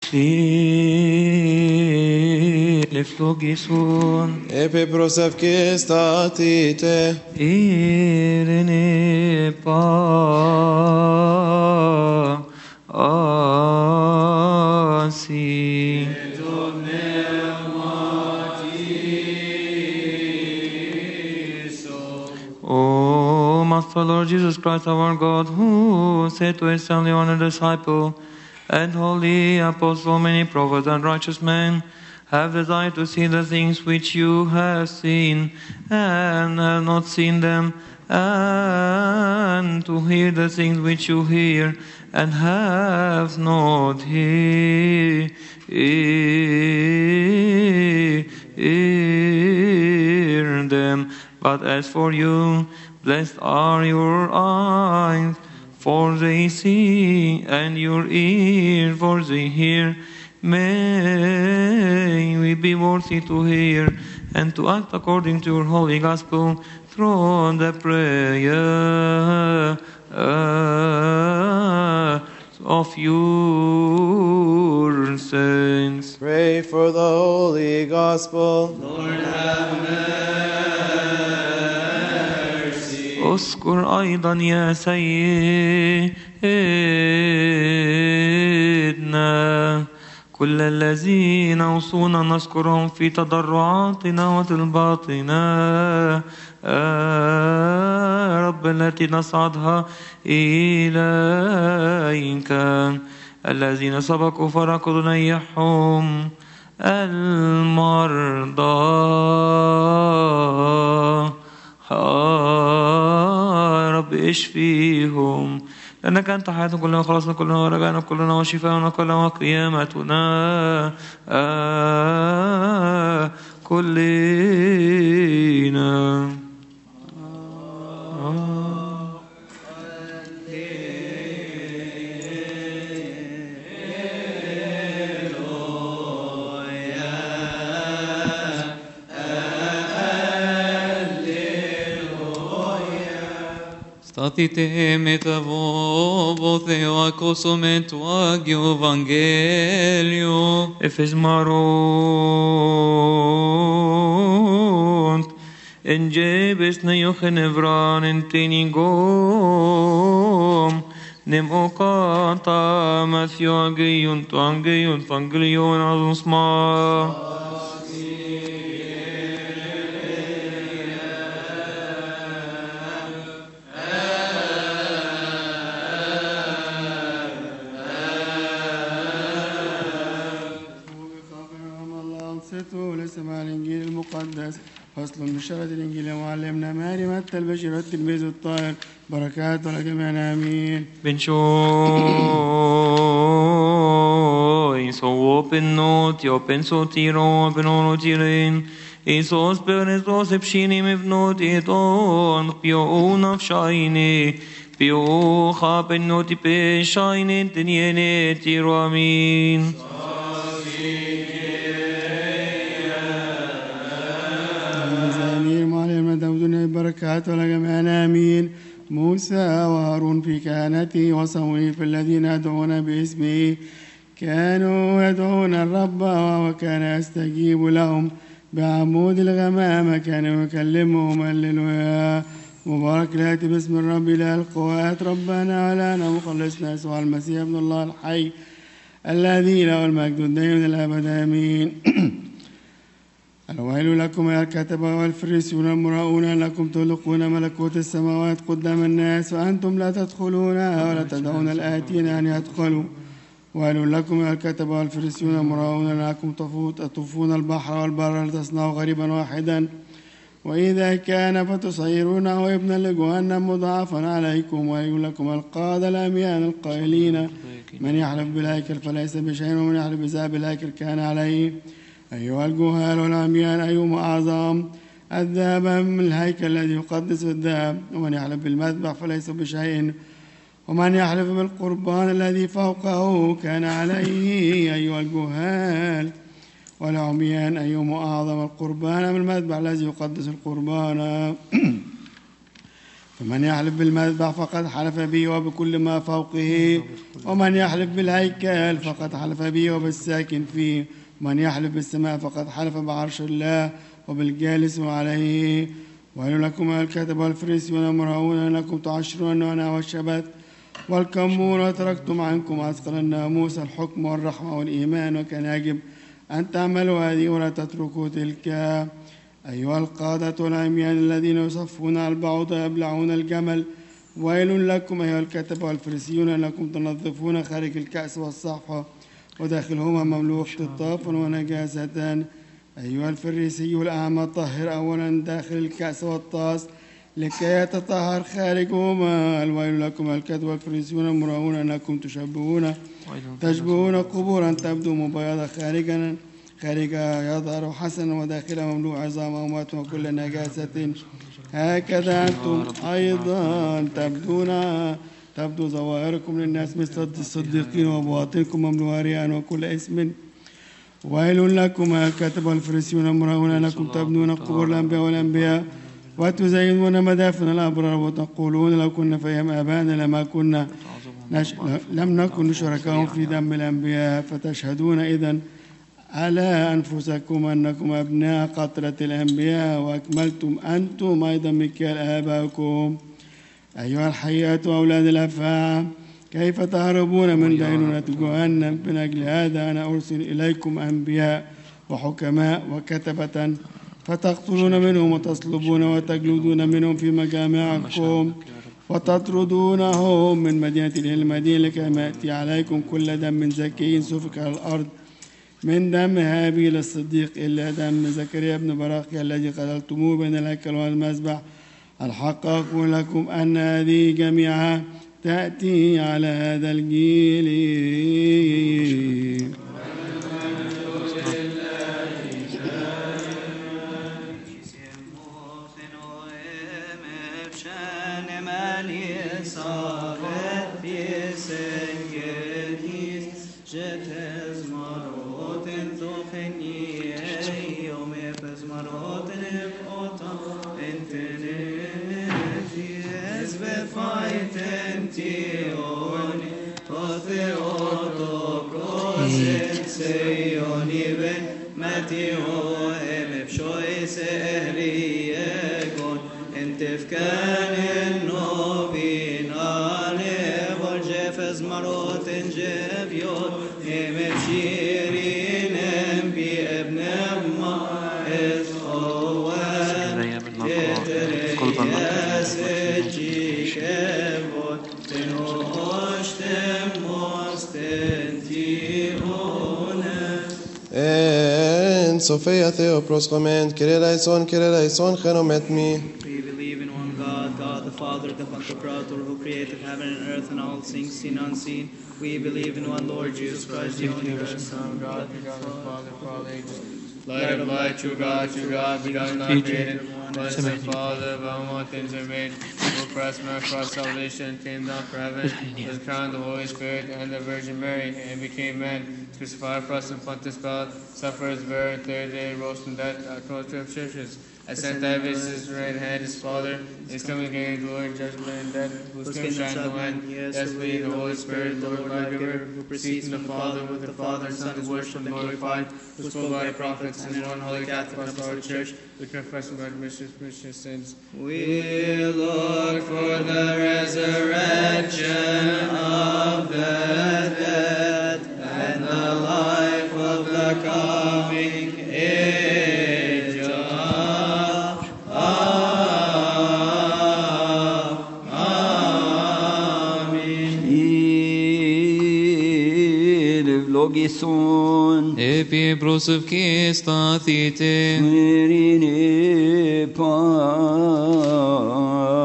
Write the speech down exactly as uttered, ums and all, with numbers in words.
Leflogison Epiprosevkis statite Irene pa asi O Master Lord Jesus Christ our God, who said to his only one disciple and holy apostle, many prophets and righteous men have desired to see the things which you have seen and have not seen them, and to hear the things which you hear and have not hear, hear them. But as for you, blessed are your eyes, for they see, and your ears, for they hear. May we be worthy to hear and to act according to your holy gospel through the prayer of your saints. Pray for the holy gospel. Lord have mercy. اذكر أيضا يا سيدنا كل الذين أوصونا نذكرهم في تضرعاتنا وطلباتنا آه رب التي نصعدها إليك الذين سبقوا فرقوا نيحهم المرضى آه رب اشفيهم لأنك أنت حياتنا كلنا وخلاصنا كلنا ورجعنا كلنا وشفاؤنا كلنا وقيامتنا آه كلنا Statite metavovo Theo acosome tu agio Evangelio. Efesmaront en jebes na yohenevran en teningom nem okata Matthew ageion tu angeion fangelion azusma. لسماع الإنجيل المقدس فصل من شرة الإنجيل ومعلمنا ماري متى البشير والتلميذ الطاهر بركاته لجميعنا آمين. Bencho so open not yo penso tiro penoro tirin Isos peresos epshinim evnot eton pio unaf shaini pio chapen noti pe shaini teniene tiro amin. بركاته لجميعنا آمين. موسى وهارون في كهنته وصموئيل في الذين يدعون باسمه كانوا يدعون الرب وهو كان يستجيب لهم بعمود الغمامة كان يكلمهم هللويا مبارك الآتي باسم الرب إله القوات ربنا ولنا مخلصنا يسوع المسيح ابن الله الحي الذي له المجد الدائم الأبد آمين. الويل لكم يا الكتبة والفريسيون المراؤون أنكم تغلقون ملكوت السماوات قدام الناس وأنتم لا تدخلونها ولا تدعون الآتين أن يدخلوا. ويل لكم يا الكتبة والفريسيون المراؤون أنكم تطوفون البحر والبر لتصنعوا غريبا واحدا وإذا كان فتصيرونه ابنا لجهنم مضاعفا عليكم. ويل لكم القادة الأميان القائلين من يحلف بالهيكل فليس بشيء ومن يحلف بذهب الهيكل كان عليه. أيها الجهال والعميان أيهما أعظم الذهب من الهيكل الذي يقدس الذهب ومن يحلف بالمذبح فليس بشيء ومن يحلف بالقربان الذي فوقه كان عليه. أيها الجهال والعميان أيهما أعظم القربان من المذبح الذي يقدس القربان فمن يحلف بالمذبح فقد حلف بي وبكل ما فوقه، ومن يحلف بالهيكل فقد حلف بي وبالساكن فيه، ومن يحلف بالسماء فقد حلف بعرش الله وبالجالس عليه. ويل لكم أيها الكاتب والفريسيون المراؤون أنكم تعشرون النعناع والشبت والكمون وتركتم عنكم أثقل الناموس الحكم والرحمة والإيمان، وكان يجب أن تعملوا هذه ولا تتركوا تلك. أيها القادة والعميان الذين يصفون البعوض ويبلعون الجمل، ويل لكم أيها الكتبة والفريسيون أنكم تنظفون خارج الكأس والصحفة وداخلهما مملوء اختطافا ونجاسة. أيها الفريسي الأعمى طهر أولا داخل الكأس والطاس لكي يتطهر خارجهما. الويل لكم الكتبة والفريسيون المراؤون أنكم تشبهون تشبهون قبورا تبدو مبيضة خارجا خارجها يظهر حسنا وداخلها مملوء عظام أموات وكل نجاسة، هكذا أنتم أيضا تبدون تبدو ظواهركم للناس مثل الصديقين وبواطنكم مملوءة رياء وكل اسم. ويل لكم يا الكتبة والفريسيون المراؤون أنكم تبنون قبور الأنبياء والأنبياء وتزينون مدافن الأبرار وتقولون لو كنا في أيام آبائنا لما كنا نش... لم نكن شركاء في دم الأنبياء، فتشهدون إذن على أنفسكم أنكم أبناء قطرة الأنبياء وأكملتم أنتم أيضا مكيال آبائكم. أيها الحيات وأولاد الأفاعى، كيف تهربون من دينونة جهنم؟ من أجل هذا أنا أرسل إليكم أنبياء وحكماء وكتبة فتقتلون منهم وتصلبون وتجلدون منهم في مجامعكم وتطردونهم من مدينة إلى المدينة لكي ما يأتي عليكم كل دم زكي سفك على الأرض من دم هابيل الصديق إلا دم زكريا بن براخيا الذي قتلتموه بين الهيكل والمذبح. الحق أقول لكم أن هذه جميعها تأتي على هذا الجيل. Sophia Theopros comment, Kyrieleison, Kyrieleison, Chenomet me. We believe in one God, God the Father, the Pantocrator, who created heaven and earth and all things seen and unseen. We believe in one Lord Jesus Christ, the only begotten Son of God, begotten of Father, for all ages. Light of light, true God, true God, begotten, not created, blessed the Father, of whom all things are made, who for us, for our salvation, came down from heaven, was crowned the Holy Spirit and the Virgin Mary, and became man, crucified for us in Pontius Pilate, suffered, was buried, third day, rose from death, our culture of churches. Ascend to heaven, his right hand, his Father, is coming again in glory, judgment and death, whose kingdom shine the land, yes, we, the Holy Spirit, the Lord lawgiver, who proceeds from the Father, with the Father and Son is worshipped and glorified, who spoke by prophets, and in one holy Catholic Apostolic Church, we confess and admission of sins. We look for the resurrection of the dead and the life of the coming age. Logison Epi prosov Christa thite Merine pa